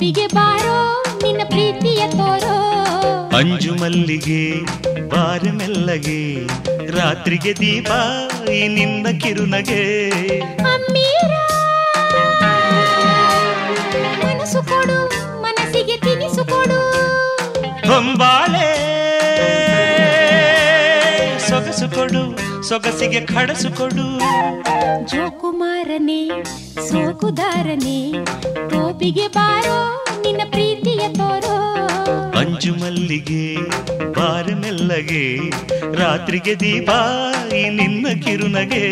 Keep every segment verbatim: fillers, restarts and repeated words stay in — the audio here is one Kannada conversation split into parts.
ತೋಪಿಗೆ ಬಾರೋ ನಿನ್ನ ಪ್ರೀತಿಯ ತೋರೋ ಅಂಜು ಮಲ್ಲಿಗೆ ಬಾರ ಮೆಲ್ಲಗೆ ರಾತ್ರಿಗೆ ದೀಪ ಈ ನಿನ್ನ ಕಿರುನಗೆ ಅಮ್ಮೀರ ಮನಸ್ಸು ಕೊಡು ಮನಸ್ಸಿಗೆ ತಿನಿಸು ಕೊಡು ಹೊಂಬಾಳೆ ಸೊಗಸು ಕೊಡು ಸೊಗಸಿಗೆ ಖಡಸು ಕೊಡು ಜೋಕುಮಾರನೇ ಸೋಕುದಾರನೇ ತೋಪಿಗೆ ಬಾರೋ ನಿನ್ನ ಪ್ರೀತಿಯ ತೋರೋ ಅಂಜು ಮಲ್ಲಿಗೆ ಬಾರ ಮೆಲ್ಲಗೆ ರಾತ್ರಿಗೆ ದೀಪ ಈ ನಿನ್ನ ಕಿರುನಗೆ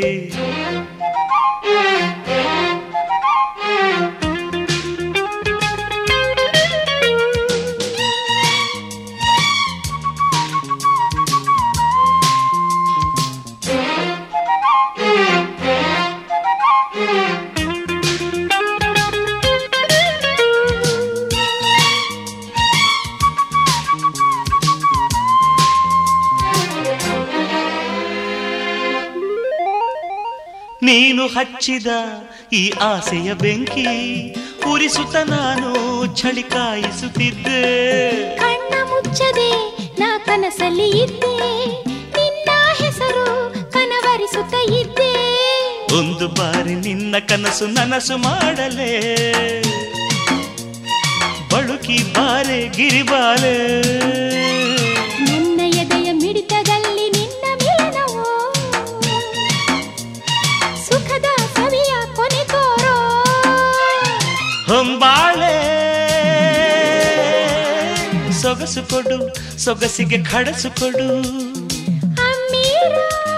ನೀನು ಹಚ್ಚಿದ ಈ ಆಸೆಯ ಬೆಂಕಿ ಉರಿಸುತ್ತ ನಾನು ಚಳಿ ಕಾಯಿಸುತ್ತಿದ್ದೆ ಕಣ್ಣ ಮುಚ್ಚದೆ ನಾ ಕನಸಲ್ಲಿ ಇದ್ದೆ ನಿನ್ನ ಹೆಸರು ಕನವರಿಸುತ್ತ ಇದ್ದೆ ಒಂದು ಬಾರಿ ನಿನ್ನ ಕನಸು ನನಸು ಮಾಡಲೇ ಬಳುಕಿ ಬಾರೆ ಗಿರಿಬಾಲೆ ನನ್ನ ಎದೆಯ ಮಿಡಿತದಲ್ಲಿ ನಿನ್ನ ಮಿಲನವೋ ಸುಖದ ಸವಿಯ ಕೊನೆ ತೋರೋ ಹೊಂಬಾಳೆ ಸೊಗಸು ಕೊಡು ಸೊಗಸಿಗೆ ಖಡಸು ಕೊಡು ಅಮ್ಮೀರ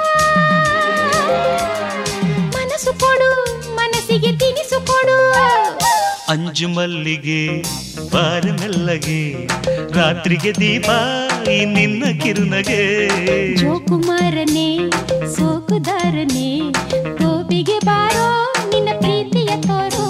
ಮನಸ್ಸು ಕೊಡು ಮನಸ್ಸಿಗೆ ತಿನಿಸು ಕೊಡು ಅಂಜು ಮಲ್ಲಿಗೆ ಬಾರ ಮೆಲ್ಲಗೆ ರಾತ್ರಿಗೆ ದೀಪ ಈ ನಿನ್ನ ಕಿರುನಗೆ ಜೋಕುಮಾರನೇ ಸೋಕುದಾರನೇ ತೋಪಿಗೆ ಬಾರೋ ನಿನ್ನ ಪ್ರೀತಿಯ ತೋರೋ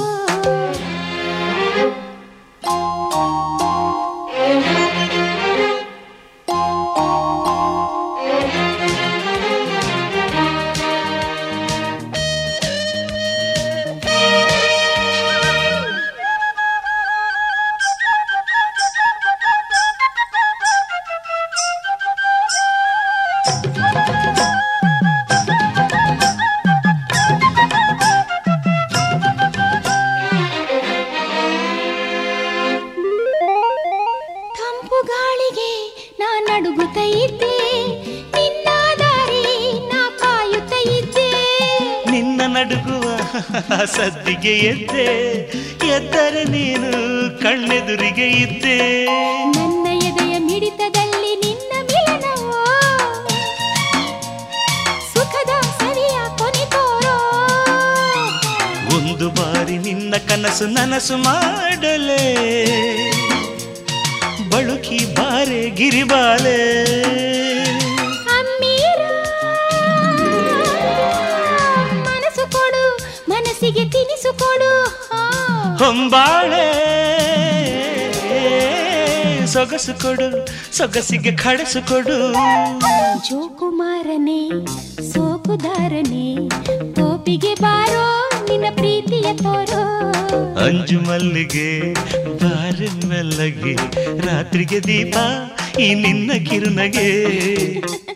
ತಂಪು ಗಾಳಿಗೆ ನಾ ನಡುಗುತ್ತ ಇದ್ದೆ ನಿನ್ನ ದಾರಿ ನಾ ಕಾಯುತ್ತ ಇದ್ದೆ ನಿನ್ನ ನಡುಗುವ ಸದ್ದಿಗೆ ಎದ್ದೆ ಎದ್ದರೆ ನೀನು ಕಣ್ಣೆದುರಿಗೆ ಇದ್ದೆ ನನ್ನ ಎದೆಯ ಮಿಡಿತದಲ್ಲಿ ನಿನ್ನ ಮಿಲನವೋ ಸುಖದ ಸವಿಯ ಕೊನೆ ತೋರೋ ಒಂದು ಬಾರಿ ನಿನ್ನ ಕನಸು ನನಸು ಮಾಡಲೇ ಬಳುಕಿ ಬಾರೆ ಗಿರಿಬಾಲೆ ಅಮ್ಮೀರ ಮನಸ್ಸು ಕೊಡು ಮನಸ್ಸಿಗೆ ತಿನಿಸು ಕೊಡು ಹೊಂಬಾಳೆ ಸೊಗಸು ಕೊಡು ಸೊಗಸಿಗೆ ಖಡಸು ಕೊಡು ಜೋಕುಮಾರನೇ ಸೋಕುದಾರನೇ ತೋಪಿಗೆ ಬಾರೋ ನಿನ್ನ ಪ್ರೀತಿಯ ತೋರೋ ಅಂಜು ಮಲ್ಲಿಗೆ ಬಾರ ಮೆಲ್ಲಗೆ ರಾತ್ರಿಗೆ ದೀಪ ಈ ನಿನ್ನ ಕಿರುನಗೆ